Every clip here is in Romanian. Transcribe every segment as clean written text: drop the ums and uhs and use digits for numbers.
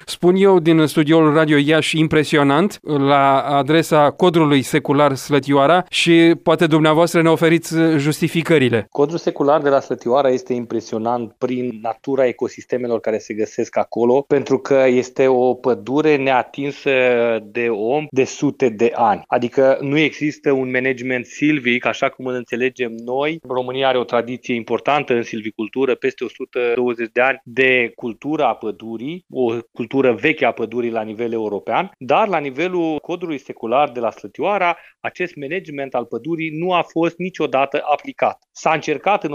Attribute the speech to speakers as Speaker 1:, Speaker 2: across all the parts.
Speaker 1: spun eu din studioul Radio Iași, impresionant la adresa codrului secular Slătioara și poate dumneavoastră ne oferiți justificările.
Speaker 2: Codrul secular de la Slătioara este impresionant prin natura ecosistemelor care se găsesc acolo, pentru că este o pădure neatinsă de om de sute de ani. Adică nu există un management silvic, așa cum îl înțelegem noi. România are o tradiție importantă în silvicultură, peste 120 de ani de cultura a pădurii, o cultură veche a pădurii la nivel european, dar la nivelul codului secular de la Slătioara, acest management al pădurii nu a fost niciodată aplicat. S-a încercat în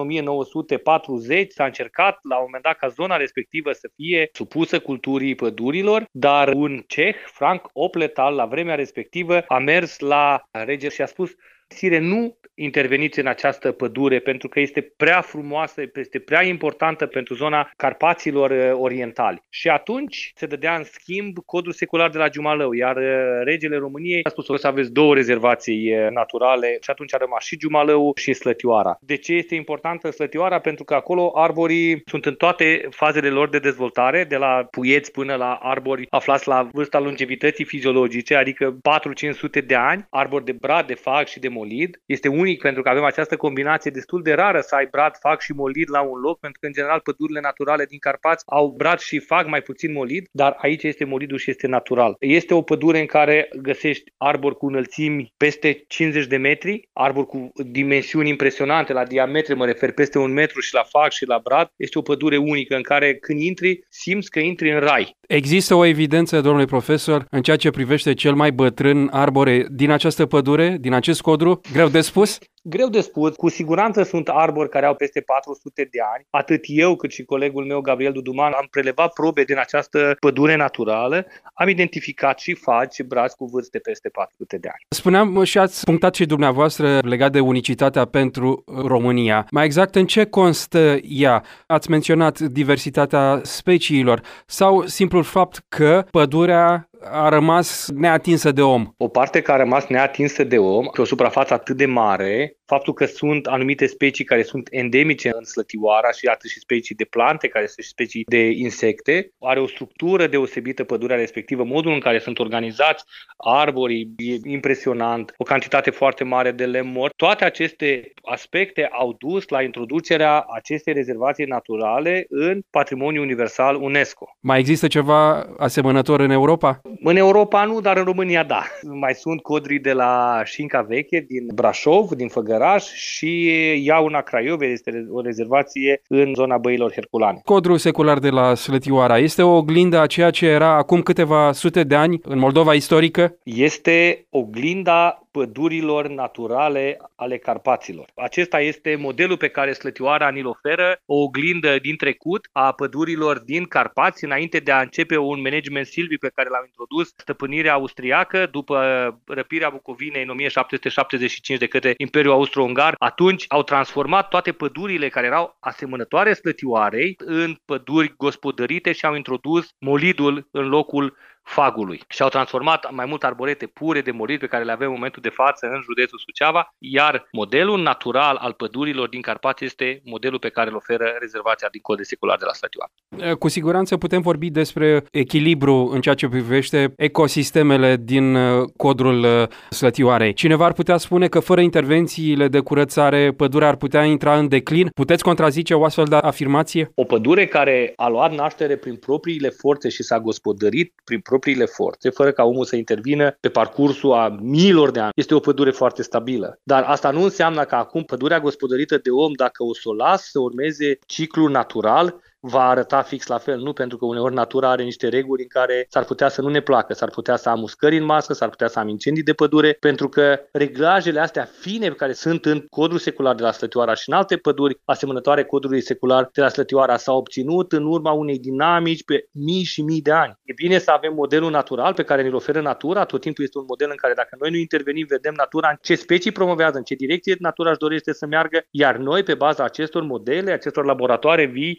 Speaker 2: 1940, s-a încercat la un moment dat ca zona respectivă să fie supusă culturii pădurilor, dar un ceh, Frank Opletal, la vremea respectivă a mers la rege și a spus: Sire, nu interveniți în această pădure pentru că este prea frumoasă, este prea importantă pentru zona Carpaților orientali. Și atunci se dădea în schimb codul secular de la Giumalău, iar regele României a spus să aveți două rezervații naturale și atunci a rămas și Giumalău și Slătioara. De ce este importantă Slătioara? Pentru că acolo arborii sunt în toate fazele lor de dezvoltare, de la puieți până la arbori aflați la vârsta longevității fiziologice, adică 400-500 de ani, arbori de brad, de fag și de molid. Este unic pentru că avem această combinație destul de rară să ai brad, fag și molid la un loc, pentru că în general pădurile naturale din Carpați au brad și fag, mai puțin molid, dar aici este molidul și este natural. Este o pădure în care găsești arbori cu înălțimi peste 50 de metri, arbori cu dimensiuni impresionante, la diametre mă refer, peste 1 metru și la fag și la brad. Este o pădure unică în care când intri, simți că intri în rai.
Speaker 1: Există o evidență, domnule profesor, în ceea ce privește cel mai bătrân arbore din această pădure, din acest codru? Greu de spus?
Speaker 2: Greu de spus. Cu siguranță sunt arbori care au peste 400 de ani. Atât eu cât și colegul meu, Gabriel Duduman, am prelevat probe din această pădure naturală. Am identificat și fagi și brazi cu vârste peste 400 de ani.
Speaker 1: Spuneam și ați punctat și dumneavoastră legat de unicitatea pentru România. Mai exact, în ce constă ea? Ați menționat diversitatea speciilor sau simplul fapt că pădurea a rămas neatinsă de om?
Speaker 2: O parte care a rămas neatinsă de om, pe o suprafață atât de mare, faptul că sunt anumite specii care sunt endemice în Slătioara și atât și specii de plante, care sunt și specii de insecte, are o structură deosebită pădurea respectivă, modul în care sunt organizați arborii e impresionant, o cantitate foarte mare de lemn mort. Toate aceste aspecte au dus la introducerea acestei rezervații naturale în Patrimoniul Universal UNESCO.
Speaker 1: Mai există ceva asemănător în Europa?
Speaker 2: În Europa nu, dar în România da. Mai sunt codrii de la Șinca Veche, din Brașov, din Făgăraș și Iauna Craiove, este o rezervație în zona Băilor Herculane.
Speaker 1: Codrul secular de la Slătioara este o oglindă a ceea ce era acum câteva sute de ani în Moldova istorică?
Speaker 2: Este oglinda pădurilor naturale ale Carpaților. Acesta este modelul pe care Slătioara ni-l oferă, o oglindă din trecut a pădurilor din Carpați, înainte de a începe un management silvic pe care l-a introdus stăpânirea austriacă după răpirea Bucovinei în 1775 de către Imperiul Austro-Ungar. Atunci au transformat toate pădurile care erau asemănătoare Slătioarei în păduri gospodărite și au introdus molidul în locul fagului și au transformat mai mult arborete pure de molid pe care le avem în momentul de față în județul Suceava, iar modelul natural al pădurilor din Carpați este modelul pe care îl oferă rezervația din codul secular de la Slătioara.
Speaker 1: Cu siguranță putem vorbi despre echilibru în ceea ce privește ecosistemele din codrul Slătioarei. Cineva ar putea spune că fără intervențiile de curățare pădurea ar putea intra în declin? Puteți contrazice o astfel de afirmație?
Speaker 2: O pădure care a luat naștere prin propriile forțe și s-a gospodărit prin propriile forțe, fără ca omul să intervină pe parcursul a miilor de ani, este o pădure foarte stabilă. Dar asta nu înseamnă că acum pădurea gospodărită de om, dacă o să o las să urmeze ciclul natural, va arăta fix la fel, nu? Pentru că uneori natura are niște reguli în care s-ar putea să nu ne placă, s-ar putea să am uscări în masă, s-ar putea să am incendii de pădure, pentru că reglajele astea fine care sunt în codul secular de la Slătioara și în alte păduri asemănătoare codului secular de la Slătioara s-au obținut în urma unei dinamici pe mii și mii de ani. E bine să avem modelul natural pe care ne-l oferă natura, tot timpul este un model în care dacă noi nu intervenim, vedem natura în ce specii promovează, în ce direcție natura își dorește să meargă, iar noi pe baza acestor modele, acestor laboratoare vii, putem să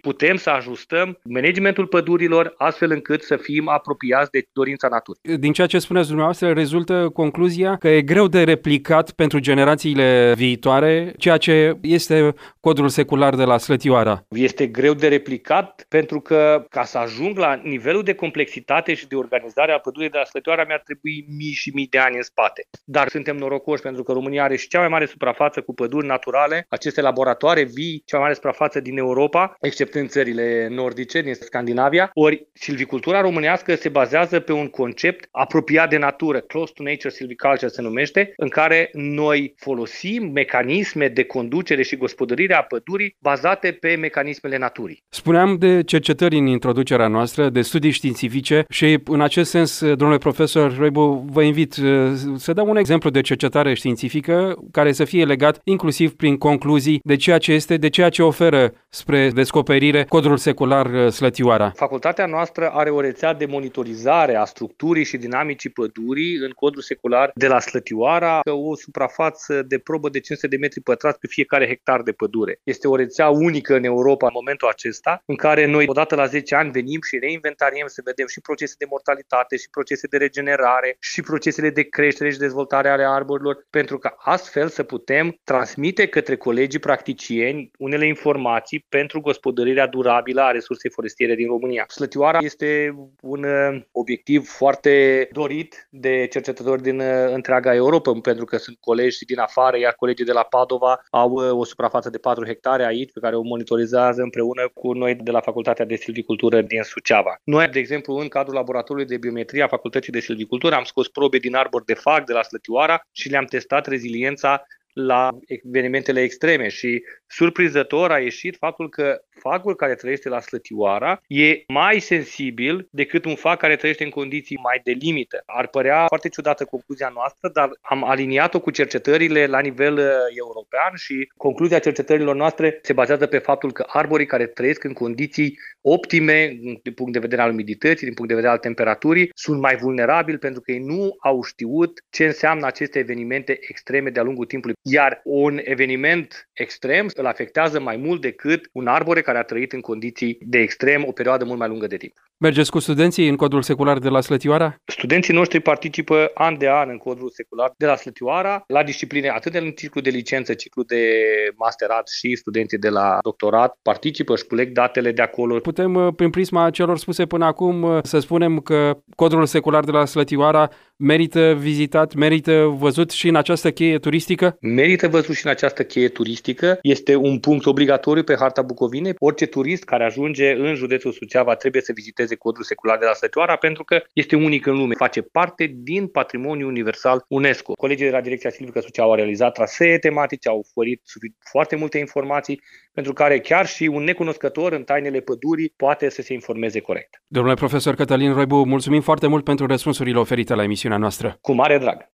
Speaker 2: să ajustăm managementul pădurilor astfel încât să fim apropiați de dorința naturii.
Speaker 1: Din ceea ce spuneți dumneavoastră, rezultă concluzia că e greu de replicat pentru generațiile viitoare ceea ce este codul secular de la Slătioara.
Speaker 2: Este greu de replicat pentru că ca să ajung la nivelul de complexitate și de organizare a pădurii de la Slătioara mi-ar trebui mii și mii de ani în spate. Dar suntem norocoși pentru că România are și cea mai mare suprafață cu păduri naturale, aceste laboratoare vii, cea mai mare suprafață din Europa, exceptând țările nordice, din Scandinavia. Ori silvicultura românească se bazează pe un concept apropiat de natură, close to nature silviculture se numește, în care noi folosim mecanisme de conducere și gospodărire a pădurii bazate pe mecanismele naturii.
Speaker 1: Spuneam de cercetări în introducerea noastră, de studii științifice și în acest sens, domnule profesor Roibu, vă invit să dăm un exemplu de cercetare științifică care să fie legat inclusiv prin concluzii de ceea ce este, de ceea ce oferă spre descoperire codul secular Slătioara.
Speaker 2: Facultatea noastră are o rețea de monitorizare a structurii și dinamicii pădurii în codul secular de la Slătioara, o suprafață de probă de 500 de metri pătrați pe fiecare hectar de pădure. Este o rețea unică în Europa în momentul acesta, în care noi odată la 10 ani venim și reinventariem să vedem și procese de mortalitate, și procese de regenerare, și procesele de creștere și dezvoltare ale arborilor, pentru că astfel să putem transmite către colegii practicieni unele informații pentru gospodărirea durabilă a resursei forestiere din România. Slătioara este un obiectiv foarte dorit de cercetători din întreaga Europa, pentru că sunt colegi din afară, iar colegii de la Padova au o suprafață de 4 hectare aici, pe care o monitorizează împreună cu noi de la Facultatea de Silvicultură din Suceava. Noi, de exemplu, în cadrul laboratorului de biometrie a Facultății de Silvicultură, am scos probe din arbori de fag de la Slătioara și le-am testat reziliența la evenimentele extreme și surprinzător a ieșit faptul că fagul care trăiește la Slătioara e mai sensibil decât un fag care trăiește în condiții mai de limită. Ar părea foarte ciudată concluzia noastră, dar am aliniat-o cu cercetările la nivel european și concluzia cercetărilor noastre se bazează pe faptul că arborii care trăiesc în condiții optime din punct de vedere al umidității, din punct de vedere al temperaturii, sunt mai vulnerabili pentru că ei nu au știut ce înseamnă aceste evenimente extreme de-a lungul timpului. Iar un eveniment extrem îl afectează mai mult decât un arbore care a trăit în condiții de extrem o perioadă mult mai lungă de timp.
Speaker 1: Mergeți cu studenții în codul secular de la Slătioara?
Speaker 2: Studenții noștri participă an de an în codul secular de la Slătioara la discipline atât în ciclu de licență, ciclu de masterat și studenții de la doctorat participă, își culeg datele de acolo.
Speaker 1: Putem, prin prisma celor spuse până acum, să spunem că codul secular de la Slătioara merită vizitat, merită văzut și în această cheie turistică?
Speaker 2: Merită văzut și în această cheie turistică. Este un punct obligatoriu pe harta Bucovinei. Orice turist care ajunge în județul Suceava trebuie să viziteze codul secular de la Slătioara pentru că este unic în lume. Face parte din patrimoniul universal UNESCO. Colegii de la Direcția Silvică Suceava au realizat trasee tematice, au oferit foarte multe informații pentru care chiar și un necunoscător în tainele pădurii poate să se informeze corect.
Speaker 1: Domnule profesor Cătălin Roibu, mulțumim foarte mult pentru răspunsurile oferite la emisiunea noastră.
Speaker 2: Cu mare drag!